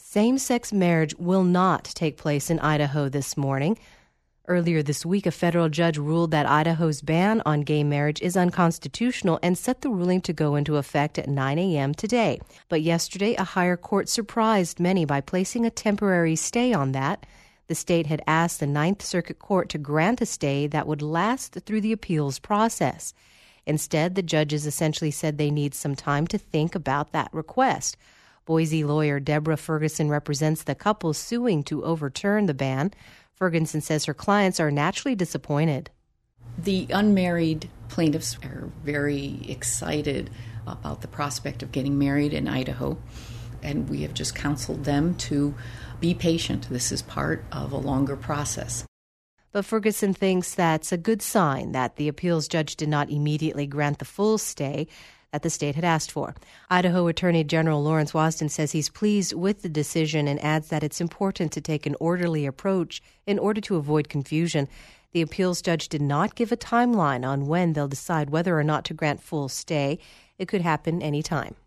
Same-sex marriage will not take place in Idaho this morning. Earlier this week, a federal judge ruled that Idaho's ban on gay marriage is unconstitutional and set the ruling to go into effect at 9 a.m. today. But yesterday, a higher court surprised many by placing a temporary stay on that. The state had asked the Ninth Circuit Court to grant a stay that would last through the appeals process. Instead, the judges essentially said they need some time to think about that request. Boise lawyer Deborah Ferguson represents the couple suing to overturn the ban. Ferguson says her clients are naturally disappointed. The unmarried plaintiffs are very excited about the prospect of getting married in Idaho, and we have just counseled them to be patient. This is part of a longer process. But Ferguson thinks that's a good sign that the appeals judge did not immediately grant the full stay that the state had asked for. Idaho Attorney General Lawrence Wasden says he's pleased with the decision and adds that it's important to take an orderly approach in order to avoid confusion. The appeals judge did not give a timeline on when they'll decide whether or not to grant full stay. It could happen any time.